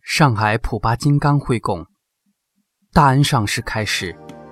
上海普巴金刚会供，大恩上师开示。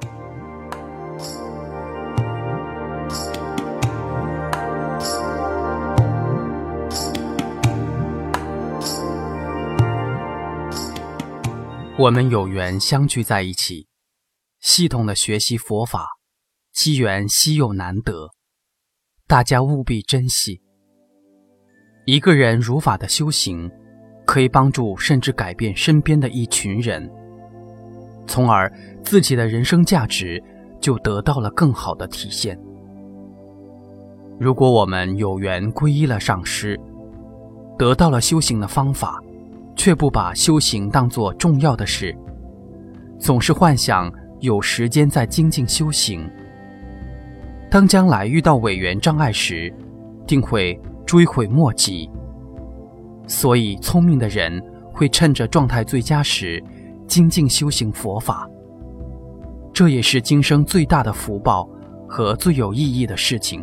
我们有缘相聚在一起，系统的学习佛法，机缘稀有难得，大家务必珍惜。一个人如法的修行，可以帮助甚至改变身边的一群人，从而自己的人生价值就得到了更好的体现。如果我们有缘皈依了上师，得到了修行的方法，却不把修行当作重要的事，总是幻想有时间在精进修行，当将来遇到违缘障碍时，定会追悔莫及。所以聪明的人会趁着状态最佳时精进修行佛法，这也是今生最大的福报和最有意义的事情。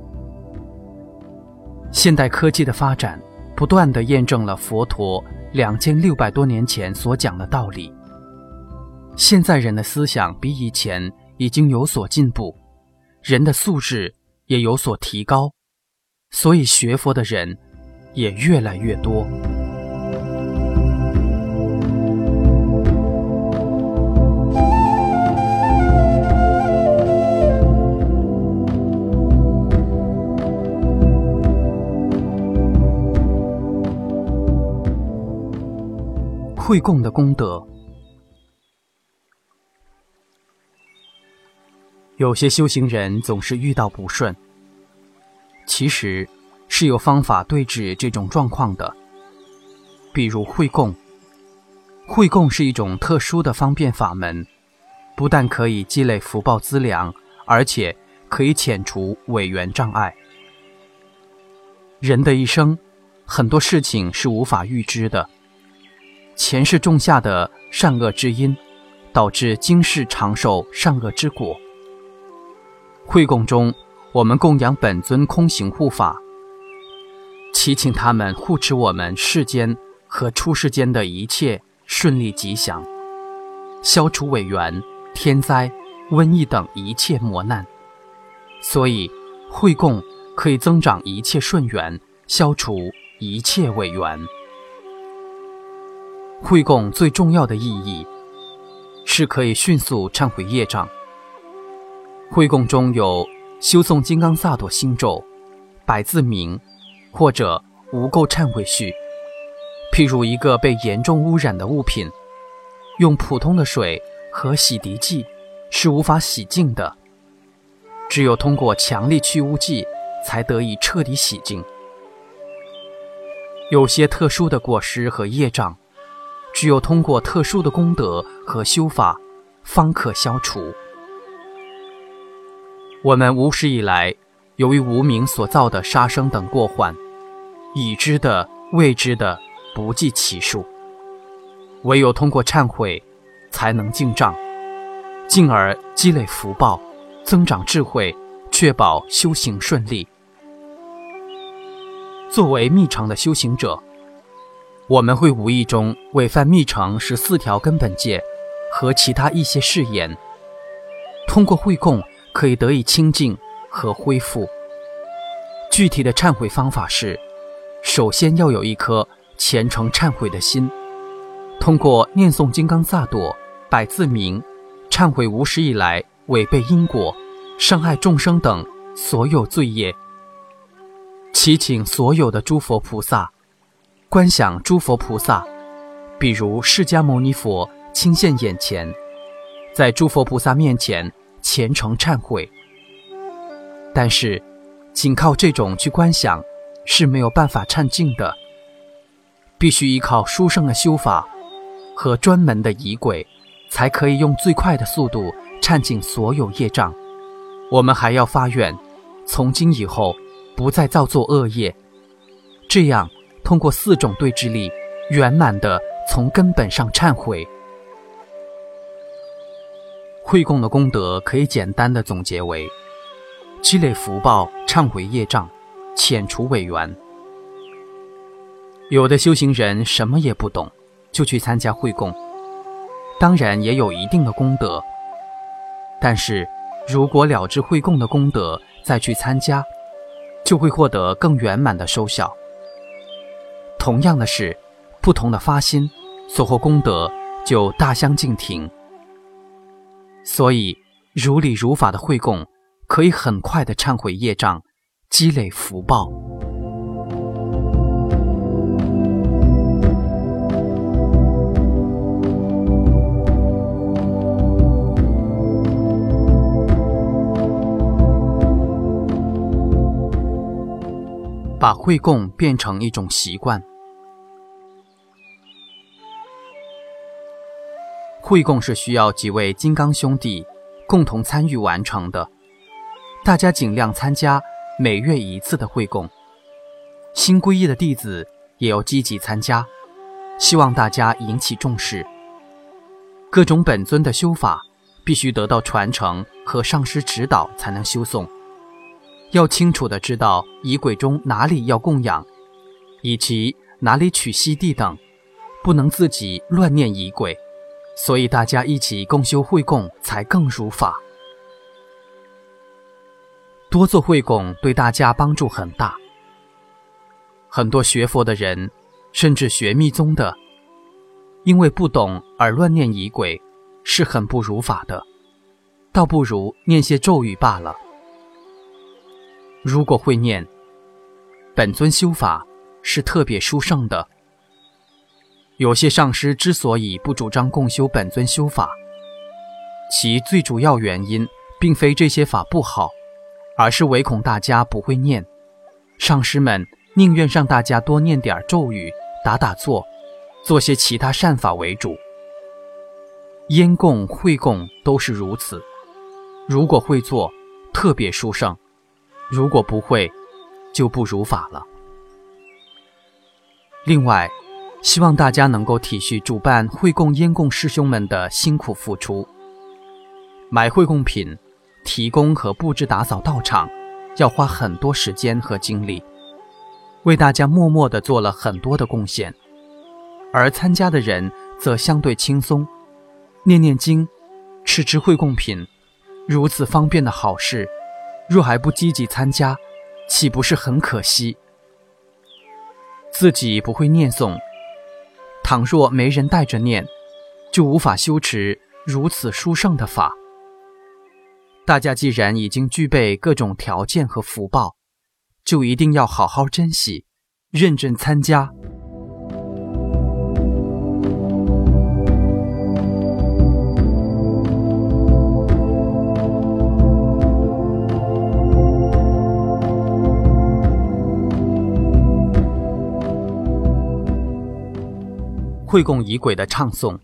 现代科技的发展不断地验证了佛陀2600多年前所讲的道理。现在人的思想比以前已经有所进步，人的素质也有所提高，所以学佛的人也越来越多。会供的功德，有些修行人总是遇到不顺，其实是有方法对治这种状况的。比如会供，会供是一种特殊的方便法门，不但可以积累福报资粮，而且可以遣除违缘障碍。人的一生，很多事情是无法预知的，前世种下的善恶之因，导致今世长受善恶之果。会供中，我们供养本尊空行护法，祈请他们护持我们世间和出世间的一切顺利吉祥，消除违缘、天灾、瘟疫等一切磨难。所以会供可以增长一切顺缘，消除一切违缘。会供最重要的意义是可以迅速忏悔业障。会供中有修诵金刚萨埵心咒、百字明或者无垢忏悔序。譬如一个被严重污染的物品，用普通的水和洗涤剂是无法洗净的，只有通过强力去污剂才得以彻底洗净。有些特殊的过失和业障，只有通过特殊的功德和修法方可消除。我们无始以来由于无明所造的杀生等过患，已知的未知的不计其数，唯有通过忏悔才能净障，进而积累福报，增长智慧，确保修行顺利。作为密乘的修行者，我们会无意中违犯密乘14条根本戒和其他一些誓言，通过会供可以得以清净和恢复。具体的忏悔方法是，首先要有一颗虔诚忏悔的心，通过念诵金刚萨埵、百字明，忏悔无始以来违背因果、伤害众生等所有罪业，祈请所有的诸佛菩萨，观想诸佛菩萨，比如释迦牟尼佛亲现眼前，在诸佛菩萨面前虔诚忏悔。但是仅靠这种去观想是没有办法忏净的，必须依靠殊胜的修法和专门的仪轨，才可以用最快的速度忏净所有业障。我们还要发愿，从今以后不再造作恶业，这样通过4种对治力，圆满地从根本上忏悔。会供的功德可以简单地总结为：积累福报，忏悔业障，遣除违缘。有的修行人什么也不懂， 就去参加会供，当然也有一定的功德。但是如果了知会供的功德再去参加，就会获得更圆满的收效。同样的是，不同的发心，所获功德就大相径庭。所以如理如法的会供可以很快地忏悔业障，积累福报。把会供变成一种习惯。会供是需要几位金刚兄弟共同参与完成的，大家尽量参加每月一次的会供。新皈依的弟子也要积极参加，希望大家引起重视。各种本尊的修法必须得到传承和上师指导才能修诵，要清楚地知道仪轨中哪里要供养，以及哪里取悉地等，不能自己乱念仪轨，所以大家一起共修会供才更如法。多做会供对大家帮助很大。很多学佛的人，甚至学密宗的，因为不懂而乱念仪轨，是很不如法的，倒不如念些咒语罢了。如果会念，本尊修法是特别殊胜的。有些上师之所以不主张共修本尊修法，其最主要原因并非这些法不好，而是唯恐大家不会念，上师们宁愿让大家多念点咒语，打坐，做些其他善法为主。烟供、会供都是如此，如果会做，特别殊胜，如果不会，就不如法了。另外，希望大家能够体恤主办会供烟供师兄们的辛苦付出。买会供品、提供和布置打扫道场，要花很多时间和精力，为大家默默地做了很多的贡献。而参加的人则相对轻松，念念经、吃会供品，如此方便的好事，若还不积极参加，岂不是很可惜？自己不会念诵，倘若没人带着念，就无法修持如此殊胜的法。大家既然已经具备各种条件和福报，就一定要好好珍惜，认真参加。会供仪轨的唱诵。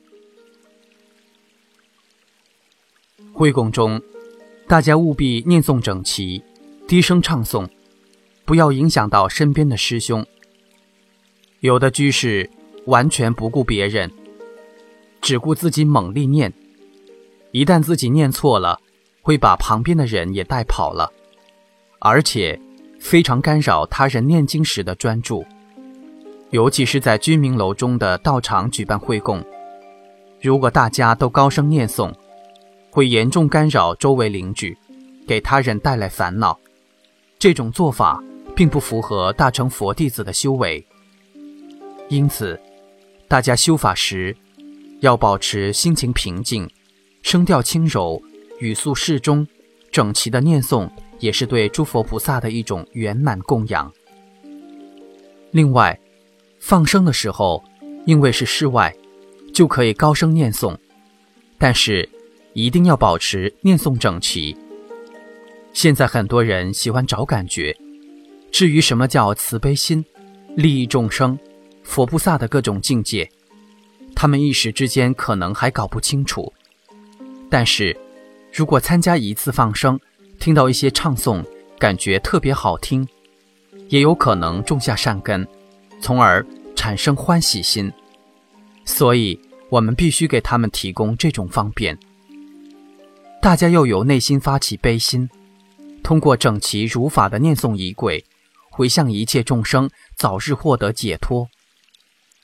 会供中，大家务必念诵整齐，低声唱诵，不要影响到身边的师兄。有的居士完全不顾别人，只顾自己猛力念，一旦自己念错了，会把旁边的人也带跑了，而且非常干扰他人念经时的专注。尤其是在居民楼中的道场举办会供，如果大家都高声念诵，会严重干扰周围邻居，给他人带来烦恼。这种做法并不符合大乘佛弟子的修为。因此，大家修法时要保持心情平静，声调轻柔，语速适中，整齐的念诵也是对诸佛菩萨的一种圆满供养。另外，放生的时候，因为是室外，就可以高声念诵，但是一定要保持念诵整齐。现在很多人喜欢找感觉，至于什么叫慈悲心、利益众生、佛菩萨的各种境界，他们一时之间可能还搞不清楚。但是如果参加一次放生，听到一些唱诵，感觉特别好听，也有可能种下善根，从而产生欢喜心。所以我们必须给他们提供这种方便。大家要由内心发起悲心，通过整齐如法的念诵仪轨，回向一切众生早日获得解脱。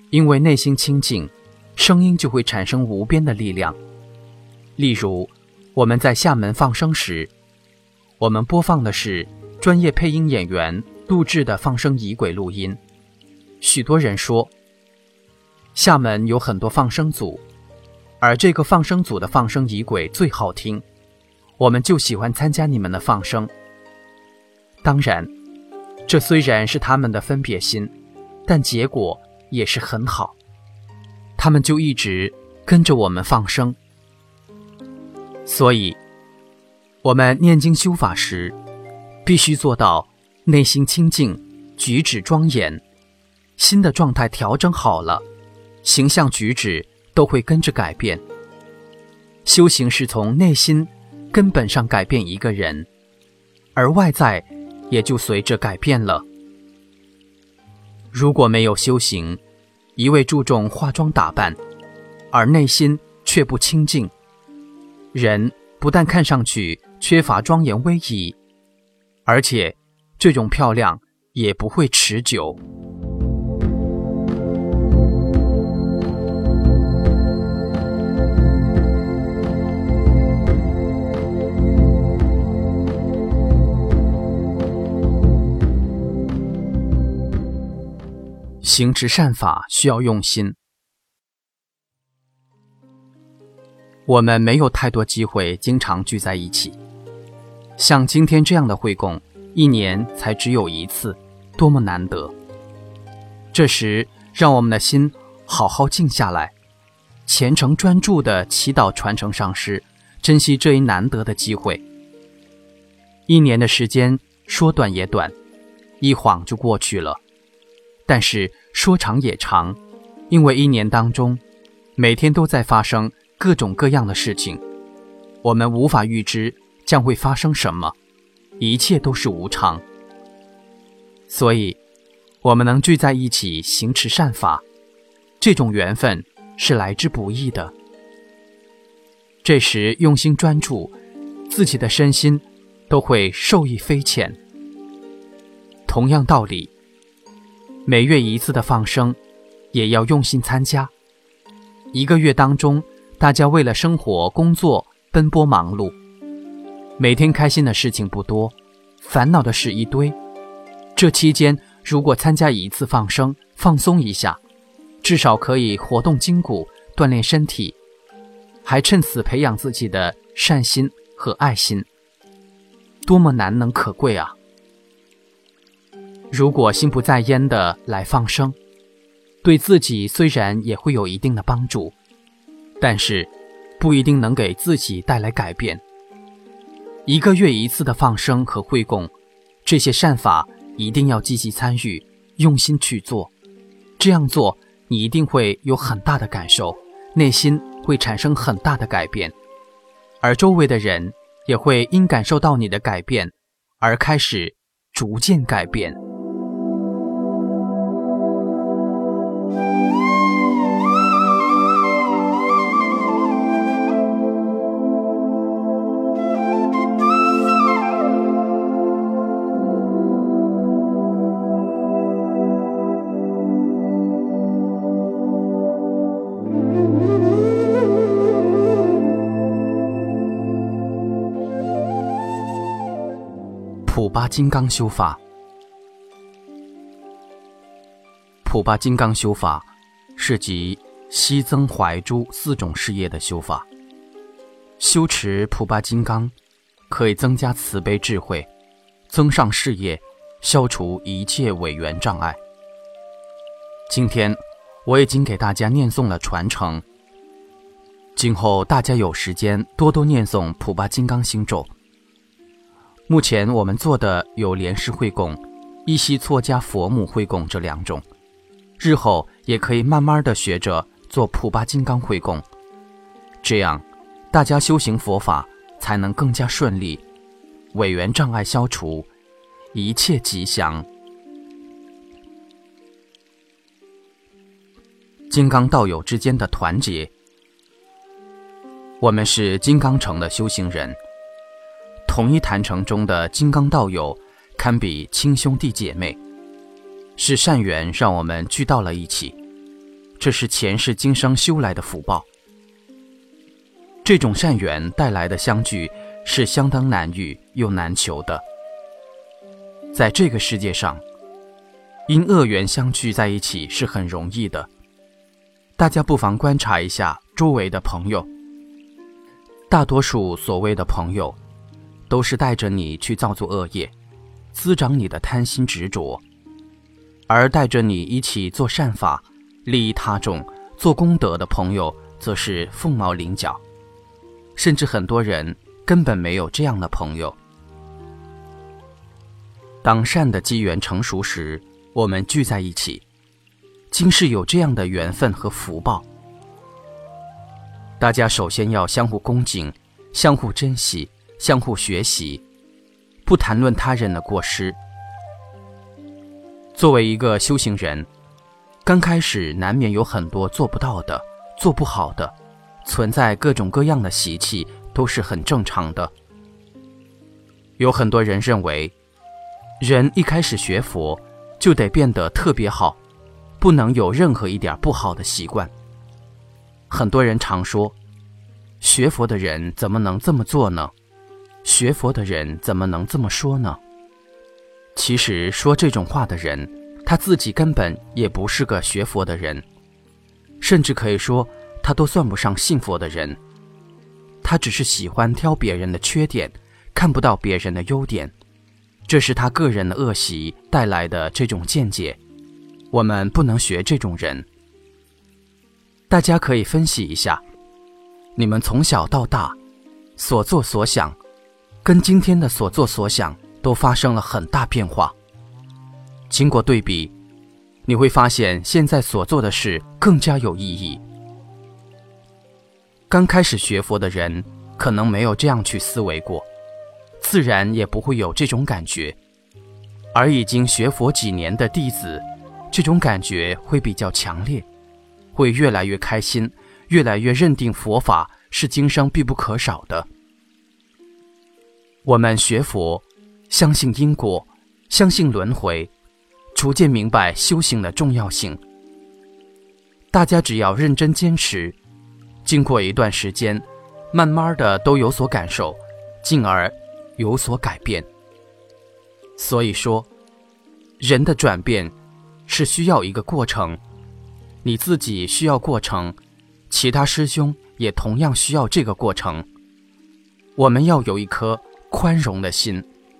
因为内心清净，声音就会产生无边的力量。例如，我们在厦门放生时，我们播放的是专业配音演员录制的放生仪轨录音。许多人说，厦门有很多放生组，而这个放生组的放生仪轨最好听，我们就喜欢参加你们的放生。当然，这虽然是他们的分别心，但结果也是很好，他们就一直跟着我们放生。所以我们念经修法时，必须做到内心清净，举止庄严，心的状态调整好了，形象举止都会跟着改变。修行是从内心根本上改变一个人，而外在也就随着改变了。如果没有修行，一味注重化妆打扮，而内心却不清净，人不但看上去缺乏庄严威仪，而且这种漂亮也不会持久。行持善法需要用心。我们没有太多机会经常聚在一起，像今天这样的会供，一年才只有一次，多么难得。这时让我们的心好好静下来，虔诚专注地祈祷传承上师，珍惜这一难得的机会。一年的时间说短也短，一晃就过去了，但是说长也长，因为一年当中每天都在发生各种各样的事情，我们无法预知将会发生什么，一切都是无常。所以我们能聚在一起行持善法，这种缘分是来之不易的。这时用心专注，自己的身心都会受益匪浅。同样道理，每月一次的放生也要用心参加。一个月当中，大家为了生活工作奔波忙碌，每天开心的事情不多，烦恼的事一堆。这期间如果参加一次放生，放松一下，至少可以活动筋骨，锻炼身体，还趁此培养自己的善心和爱心，多么难能可贵啊！如果心不在焉的来放生，对自己虽然也会有一定的帮助，但是不一定能给自己带来改变。一个月一次的放生和会供，这些善法一定要积极参与，用心去做。这样做你一定会有很大的感受，内心会产生很大的改变，而周围的人也会因感受到你的改变而开始逐渐改变。普巴金刚修法。普巴金刚修法是集息增怀诛4种事业的修法。修持普巴金刚可以增加慈悲智慧，增上事业，消除一切违缘障碍。今天我已经给大家念诵了传承，今后大家有时间多多念诵普巴金刚心咒。目前我们做的有莲师会供、依稀错加佛母会供这2种，日后也可以慢慢的学着做普巴金刚会供，这样大家修行佛法才能更加顺利，违缘障碍消除，一切吉祥。金刚道友之间的团结。我们是金刚城的修行人，同一坛城中的金刚道友堪比亲兄弟姐妹，是善缘让我们聚到了一起。 这是前世今生修来的福报。这种善缘带来的相聚是相当难遇又难求的。在这个世界上，因恶缘相聚在一起是很容易的。大家不妨观察一下周围的朋友，大多数所谓的朋友都是带着你去造作恶业，滋长你的贪心执着，而带着你一起做善法，利益他众，做功德的朋友则是凤毛麟角，甚至很多人根本没有这样的朋友。当善的机缘成熟时，我们聚在一起，今世有这样的缘分和福报。大家首先要相互恭敬，相互珍惜，相互学习，不谈论他人的过失。作为一个修行人，刚开始难免有很多做不到的，做不好的，存在各种各样的习气，都是很正常的。有很多人认为，人一开始学佛就得变得特别好，不能有任何一点不好的习惯。很多人常说，学佛的人怎么能这么做呢？学佛的人怎么能这么说呢？其实说这种话的人，他自己根本也不是个学佛的人，甚至可以说他都算不上信佛的人。他只是喜欢挑别人的缺点，看不到别人的优点，这是他个人的恶习带来的这种见解。我们不能学这种人。大家可以分析一下，你们从小到大所作所想，跟今天的所作所想都发生了很大变化。经过对比，你会发现现在所做的事更加有意义。刚开始学佛的人可能没有这样去思维过，自然也不会有这种感觉。而已经学佛几年的弟子，这种感觉会比较强烈，会越来越开心，越来越认定佛法是今生必不可少的。我们学佛，相信因果，相信轮回，逐渐明白修行的重要性。大家只要认真坚持，经过一段时间，慢慢的都有所感受，进而有所改变。所以说，人的转变是需要一个过程，你自己需要过程，其他师兄也同样需要这个过程。我们要有一颗宽容的心。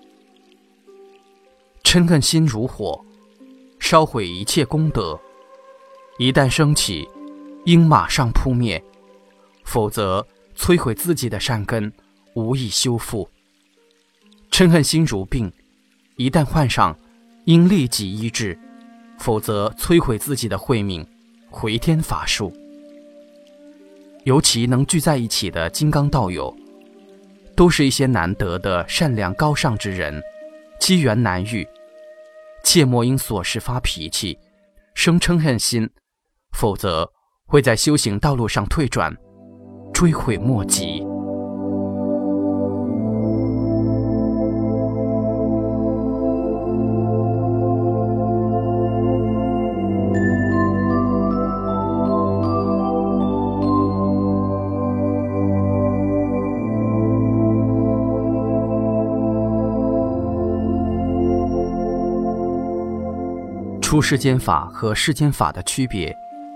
嗔恨心如火，烧毁一切功德，一旦升起，应马上扑灭，否则摧毁自己的善根，无以修复。嗔恨心如病，一旦患上，应立即医治，否则摧毁自己的慧命，回天乏术。尤其能聚在一起的金刚道友，都是一些难得的善良高尚之人，机缘难遇，切莫因琐事发脾气，生嗔恨心，否则会在修行道路上退转，追悔莫及。出世间法和世间法的区别。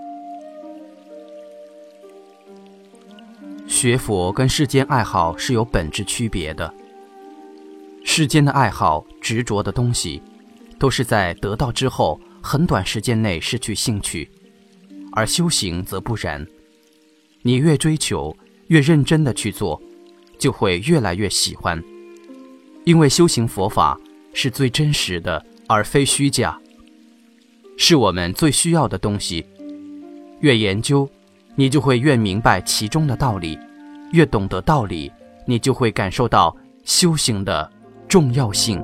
学佛跟世间爱好是有本质区别的。世间的爱好、执着的东西，都是在得到之后很短时间内失去兴趣，而修行则不然。你越追求，越认真的去做，就会越来越喜欢。因为修行佛法是最真实的，而非虚假，是我们最需要的东西。越研究，你就会越明白其中的道理，越懂得道理，你就会感受到修行的重要性。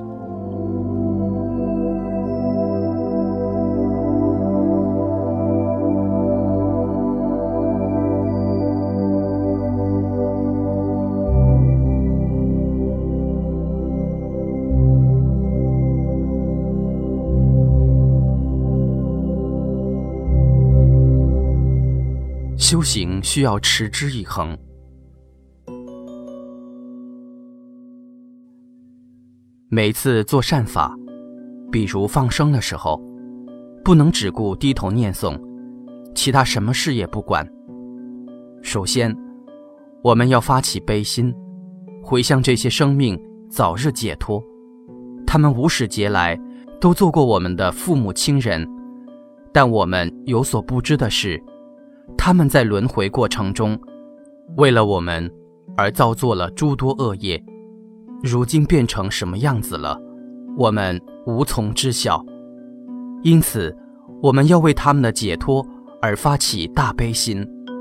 修行需要持之以恒。每次做善法，比如放生的时候，不能只顾低头念诵，其他什么事也不管。首先，我们要发起悲心，回向这些生命早日解脱。他们无始劫来都做过我们的父母亲人，但我们有所不知的是，他们在轮回过程中，为了我们而造作了诸多恶业，如今变成什么样子了，我们无从知晓。因此，我们要为他们的解脱而发起大悲心。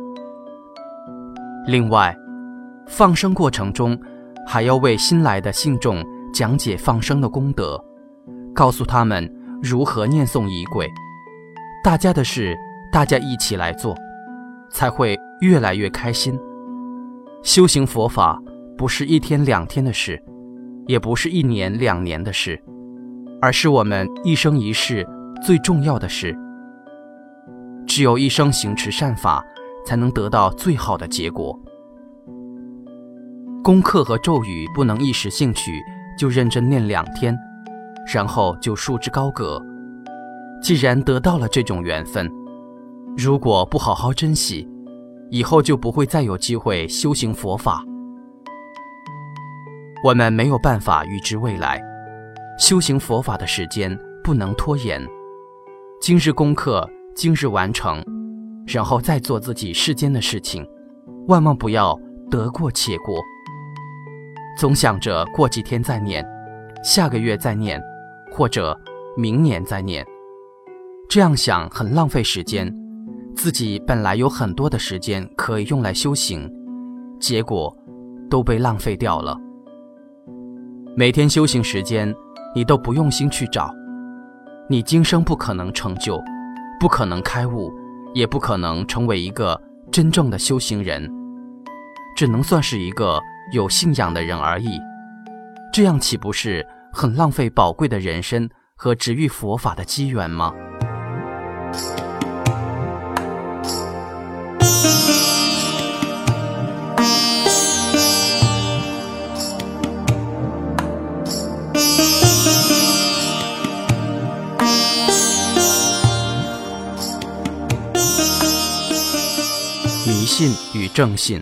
另外，放生过程中还要为新来的信众讲解放生的功德，告诉他们如何念诵仪轨。大家的事，大家一起来做，才会越来越开心。修行佛法不是1天2天的事，也不是1年2年的事，而是我们一生一世最重要的事。只有一生行持善法，才能得到最好的结果。功课和咒语不能一时兴起就认真念2天，然后就束之高阁。既然得到了这种缘分，如果不好好珍惜，以后就不会再有机会修行佛法。我们没有办法预知未来，修行佛法的时间不能拖延。今日功课今日完成，然后再做自己世间的事情，万万不要得过且过。总想着过几天再念，下个月再念，或者明年再念，这样想很浪费时间。自己本来有很多的时间可以用来修行，结果都被浪费掉了。每天修行时间你都不用心去找，你今生不可能成就，不可能开悟，也不可能成为一个真正的修行人，只能算是一个有信仰的人而已。这样岂不是很浪费宝贵的人生和直遇佛法的机缘吗？迷信与正信。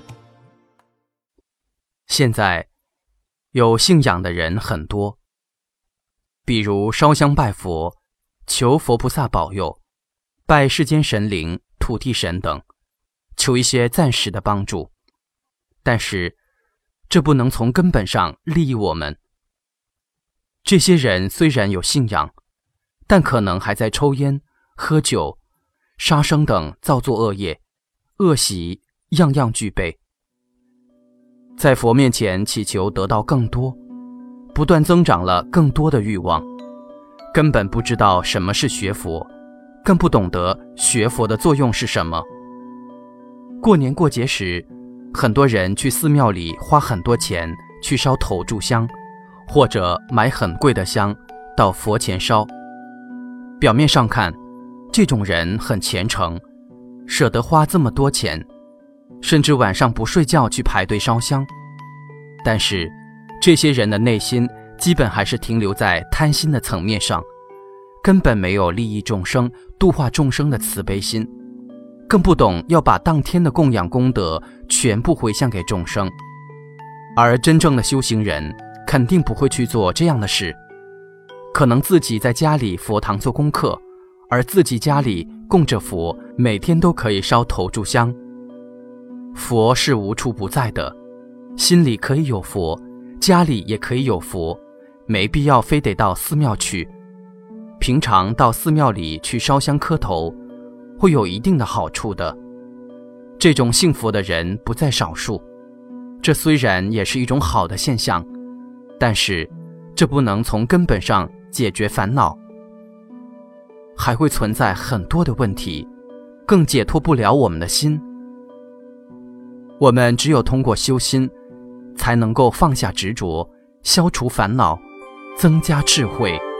现在有信仰的人很多，比如烧香拜佛，求佛菩萨保佑，拜世间神灵、土地神等，求一些暂时的帮助。但是这不能从根本上利益我们。这些人虽然有信仰，但可能还在抽烟、喝酒、杀生等造作恶业，恶习样样具备。在佛面前祈求得到更多，不断增长了更多的欲望，根本不知道什么是学佛，更不懂得学佛的作用是什么。过年过节时，很多人去寺庙里花很多钱去烧头炷香，或者买很贵的香到佛前烧。表面上看，这种人很虔诚，舍得花这么多钱，甚至晚上不睡觉去排队烧香。但是这些人的内心基本还是停留在贪心的层面上，根本没有利益众生、度化众生的慈悲心，更不懂要把当天的供养功德全部回向给众生。而真正的修行人肯定不会去做这样的事，可能自己在家里佛堂做功课，而自己家里供着佛，每天都可以烧头炷香。佛是无处不在的，心里可以有佛，家里也可以有佛，没必要非得到寺庙去。平常到寺庙里去烧香磕头，会有一定的好处的。这种信佛的人不在少数，这虽然也是一种好的现象，但是这不能从根本上解决烦恼，还会存在很多的问题，更解脱不了我们的心。我们只有通过修心，才能够放下执着，消除烦恼，增加智慧。